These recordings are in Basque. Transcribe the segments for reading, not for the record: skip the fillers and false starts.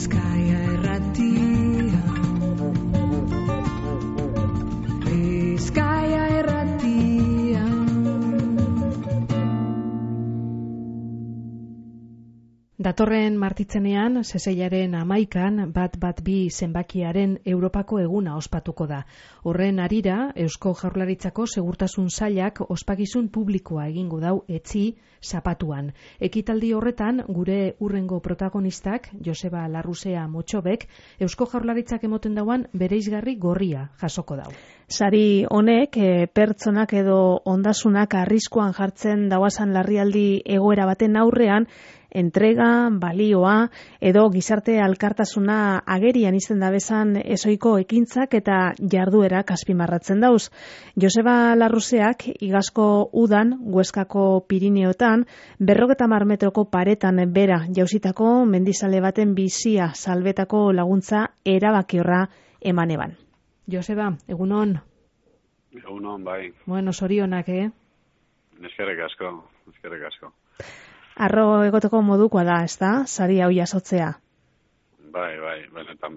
Datorren martitzenean, seseiaren 11an, 112 zenbakiaren Europako eguna ospatuko da. Horren harira, Eusko Jaurlaritzako Segurtasun Sailak ospakizun publikoa egingo dau etzi zapatuan. Ekitaldi horretan, gure urrengo protagonistak, Joseba Larruzea Motxobek, Eusko Jaurlaritzak emoten dauan bereizgarri gorria jasoko dau. Sari honek, pertsonak edo ondasunak arriskuan jartzen dauazan larrialdi egoera baten aurrean, entrega, balioa edo gizarte alkartasuna agerian izten dabezan ezoiko ekintzak eta jarduerak azpimarratzen dauz. Joseba Larruzeak igazko udan, Hueskako Pirineotan, 50 metroko paretan bera jausitako mendizale baten bizia salbetako laguntza erabakiorra emaneban. Joseba, egunon? Egunon, bai. Bueno, sorionak, Eskerrik asko. Arro egoteko modukoa da, ezta? Sari hau jasotzea. Bai, benetan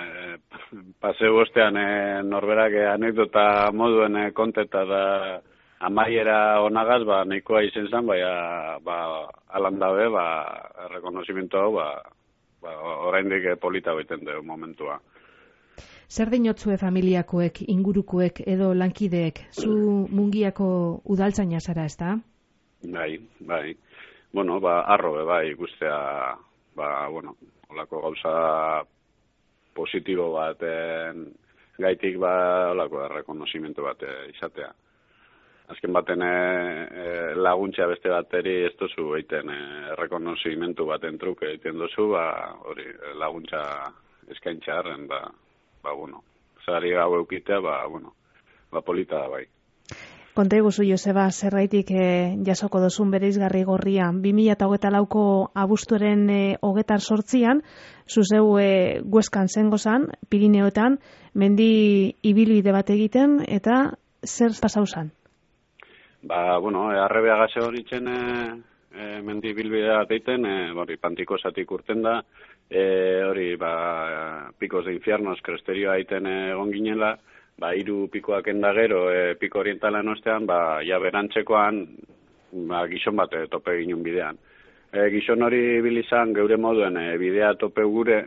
paseu ostean norberak anekdota moduen konteta da amaiera onagaz, nahikoa izen zen, alan dabe, rekonozimiento hau, oraindik polita goiten dugu momentua. Zer dinotzue familiakoek, ingurukoek edo lankideek, zu Mungiako udaltzaina zara, ezta? Bai. Bueno, arrobe, ikustea, olako gauza positibo baten gaitik, olako rekonozimiento bat izatea. Azken baten laguntza beste bateri ez dozu egiten rekonozimiento baten truke egiten dozu, hori laguntza eskaintza harren, zari hau eukitea, polita da bai. Konta iguzu, Joseba, zerraitik jasoko dozun bereizgarri gorria. 2024ko abuztuaren 28an, zuzeu Hueskan zengozan, Pirineoetan, mendi ibilbide bat egiten, eta zer pasau zan? Arrebea gaze horitzen mendi ibilbide bat egiten, Pantikosatik urten da, Picos de Infiernos, kresterioa egiten egon ginela, 3 pikoak endagero, piko orientalan ostean, berantzekoan, gizon bat tope ginen bidean. Gizon hori bilizan, geure moduen, bidea tope gure,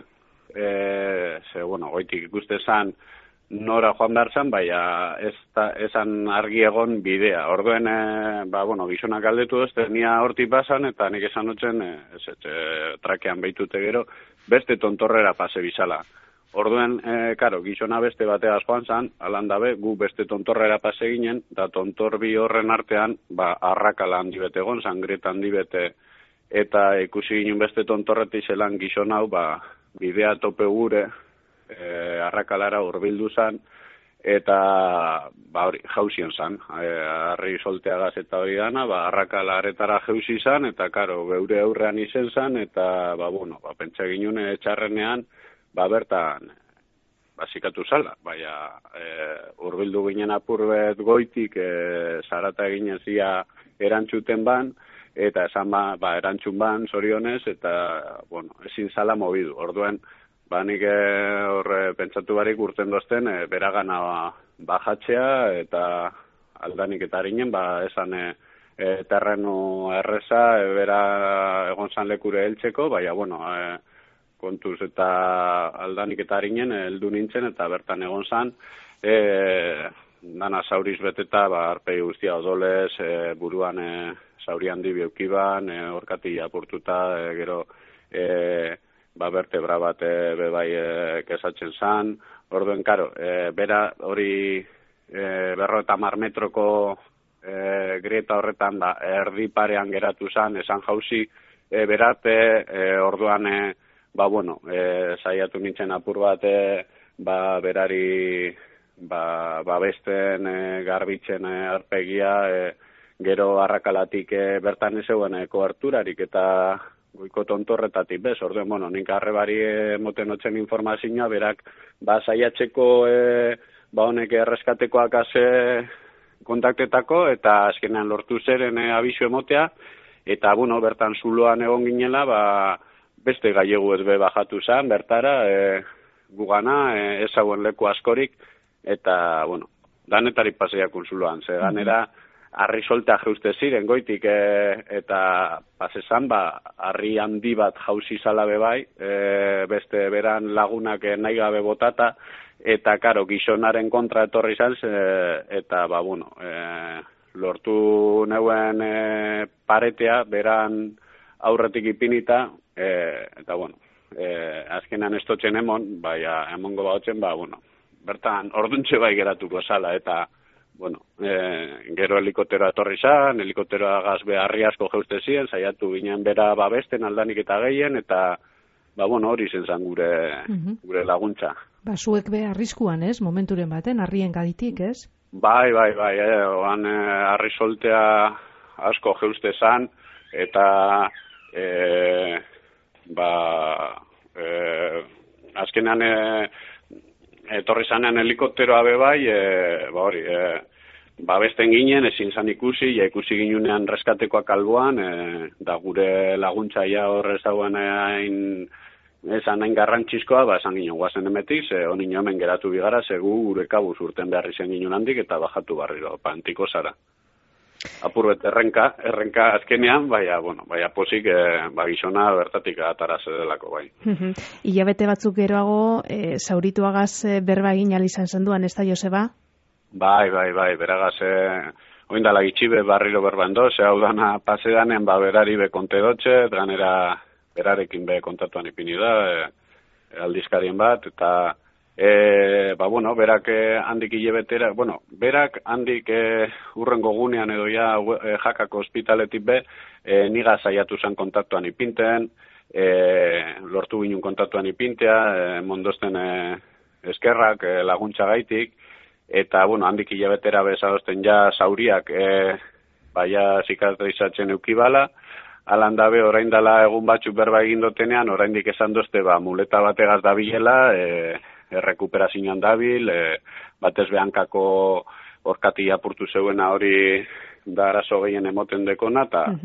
goitik ikuste zan, nora joan behar zan, esan argi egon bidea. Orduen, gizonak aldetu dozte, nia hortik basan, eta nik esan dutzen, trakean behitute gero, beste tontorrera pase bizala. Orduen, gizona beste bateaz joan zan, alan dabe, gu beste tontorrera pase ginen, da tontor bi horren artean, arrakala handi bete egon, sangreta handi bete, eta ikusi ginen beste tontorreti zelan gizon hau, bidea tope gure, arrakalara hurbildu zan, eta jauzien zan, harri solteagaz eta hori dana, arrakala aretara jauzi zan, eta geure aurrean izen zan, eta pentsa ginen etxarrenean, bertan, zikatu zala, hurbildu ginen apurbet goitik, zarata ginen zia erantzuten ban, eta esan erantzun ban, zorionez, eta, ezin zala mobidu. Orduen, nik horre pentsatu barik urten dozten, beragana bajatzea, eta aldanik eta harinen, esan terrenu erreza, bera egon zan lekure heltzeko, kontuz eta aldanik eta harinen heldu nintzen, eta bertan egon zan, dana zauriz beteta, arpegi guztia odolez, buruan zauri handi beukiban, orkati apurtuta, gero vertebra bat kesatzen zan. Orduen, bera hori 50 metroko grieta horretan erdi parean geratu zan, esan jauzi, berate, orduan, saiatu nintzen apur bat, berari babesten, garbitzen arpegia, gero arrakalatik bertan ezeuen koarturarik eta goiko tontorretatik bez. Orduen, nik arrebari moten otzen informazioa, berak saiatzeko honek erreskatekoak kontaktetako, eta azkenean lortu zeren abizu emotea, eta bertan zuloan egon ginela, beste gallegu ez be bajatu zen, bertara, gugana, ez hauen leku askorik, eta, bueno, danetari pasea konsuloan, ze ganera, harri soltea jauste ziren goitik, eta pasezan, harri handi bat jauzi zalabe bai, beste beran lagunak nahi gabe botata, eta, karo, gizonaren kontra etorri zan, eta, bueno, lortu neuen paretea, beran aurretik ipinita, eta, bueno, azkenan estotzen emon, emongo baotzen, bueno, bertan orduntxe bai geratuko zala, eta, bueno, gero helikopteroa etorri zan, helikopteroa gazbe harri asko jeuste ziren, saiatu ginen bera babesten aldanik eta gehien, eta, bueno, hori zen gure laguntza. Zuek be arriskuan, ez? Momenturen baten, harrien gaditik, ez? Bai, oan harri soltea asko jeuste zan, eta azkenan etorri zanean helikopteroa be bai, babesten ginen, ezin zan ikusi ginunean reskatekoak alboan, da gure laguntzaia horrez dagoen esan hain garrantzizkoa, esan ginen guazen emetik, honin hemen geratu bigara, gure kabuz urten behar izan ginen handik, eta bajatu barriro, pantiko zara. Apurbet errenka azkenean, baina posik, gizona bertatik ataraz delako, bai. Hilabete batzuk geroago, zaurituagaz berba egin alizan zenduan, ez da, Joseba? Bai, beragaz, oindala gitxibe barriro berbando, hau dana pasedanen, berari be konte dotxe, ganera berarekin be kontatuan ipini da, aldizkarien bat, eta berak handik hilebetera, berak handik urrengo gunean edo jakako ospitaletik be, niga saiatu zen kontaktuan ipinten, lortu ginen kontaktuan ipintea, mondozten eskerrak laguntza gaitik, eta handik hilebetera bezadozten zauriak zikatrizatzen eukibala, alan dabe orain dela egun batzuk berba egin dotenean, oraindik esan dozte muleta bategaz dabilela, errekuperazioan dabil, batez behankako orkati apurtu zeuena hori da arazo gehien emoten dekona, eta,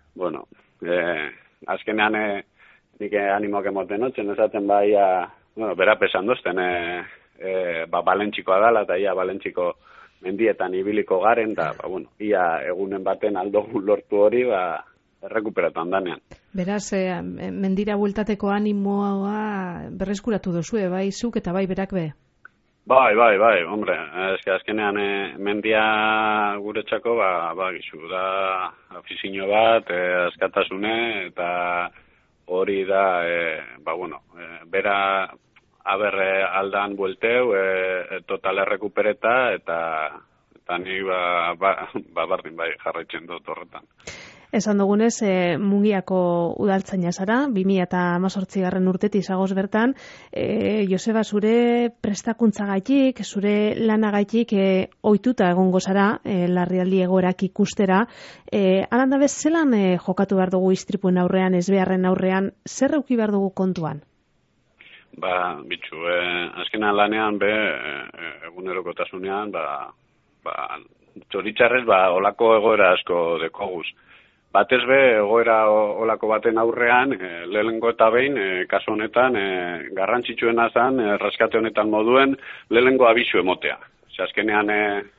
azkenean nik animoak emoten notzen, esaten berap esan dozten, balentzikoa dala, eta ia balentziko mendietan ibiliko garen, eta, ia egunen baten aldogun lortu hori, errekuperatan danean. Beraz, mendira bueltateko animoa berreskuratu duzue, bai zuk eta bai berak be? Bai, hombre, azkenean mendia guretzako, gizu, da afizio bat, askatasune, eta hori da, bera aldan buelteu, total errekupereta, eta ni bardin jarraitzen dut horretan. Esan dugunez, Mungiako udaltzaina zara, 2018 urtetik zagoz bertan, Joseba, zure prestakuntzagaitik, zure lanagaitik ohituta egongo zara, larrialdi egoerak ikustera. Alanda bez, zelan jokatu behar dugu istripuen aurrean, ezbeharren aurrean, zer euki behar dugu kontuan? Azkenan lanean, egunerokotasunean, txoritxarrez, olako egoera asko dekoguz. Batez be, egoera olako baten aurrean, lehengo eta behin, kasu honetan, garrantzitsuena zen, erreskate honetan moduen, lehengo abisu emotea. Azkenean,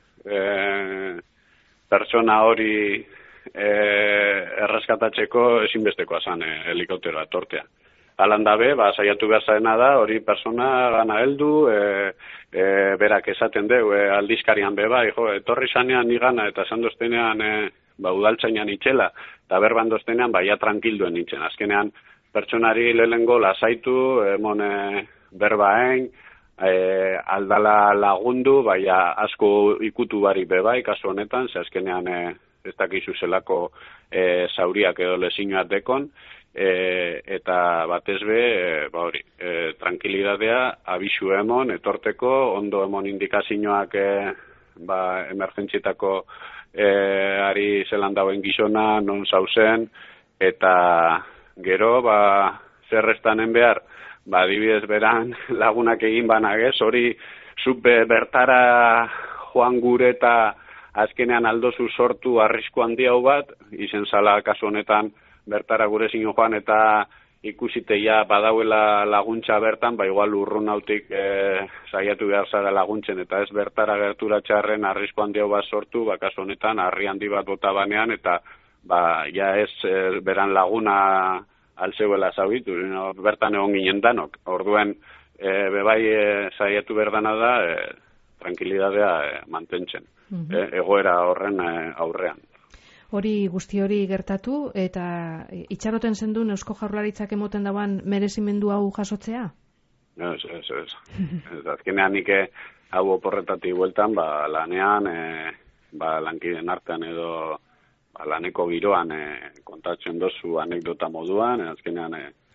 pertsona hori erreskatatzeko ezinbestekoa zen helikopteroa etortea. Alan dabe, saiatu behar zaena da, hori persona gana heldu, berak esaten deu, aldizkarian beba, etorri zanean nigana eta esan doztenean, udaltzainan itxela, eta berban doztenean, tranquilduen itxen. Azkenean, pertsonari lehengo lasaitu, berbaen, aldala lagundu, asko ikutu barik bebai, kasu honetan, ze azkenean ez dakizu zelako zauriak edo lezinoak dekon, eta batez be, tranquilidadea, abisu emon, etorteko, ondo emon indikazioak emergentzietako ari zelan dauen gizona, non zauzen, eta gero, zerrestanen behar, adibidez beran lagunak egin banagez, hori zube bertara joan gure eta azkenean aldozu sortu arrisku handi hau bat, izen zala kasu honetan bertara gure zinu joan eta ikusite ja badauela laguntza bertan, igual urrunautik saiatu behar zara laguntzen, eta ez bertara gerturatxarren arrisku handio bat sortu, kasu honetan, harri handi bat bota banean, eta ja ez beran laguna altzeuela zauditu, bertan egon ginen danok. Orduen, bebai saiatu berdana da, tranquilidadea mantentzen, egoera horren aurrean. Guzti hori gertatu, eta itxaroten zendun Eusko Jaurlaritzak emoten dauan merezimendu hau jasotzea? Ez. Azkenean nik hau oporretatik bueltan, lanean, lankiden artean edo laneko giroan kontatzen dozu anekdota moduan, azkenean,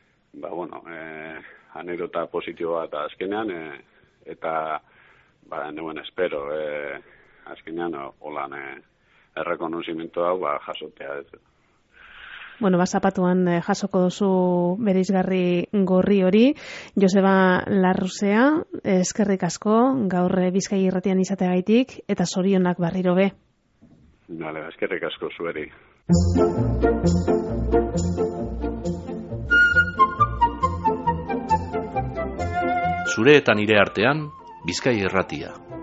anekdota positiboa eta azkenean, eta neuen espero, azkenean, holan errekonozimento hau jasotea ez. Zapatuan jasoko duzu bereizgarri gorri hori. Joseba Larruzea, eskerrik asko, gaur Bizkaia Irratian izateagaitik, eta zorionak berriro be. Eskerrik asko zueri. Zure eta nire artean, Bizkaia Irratia.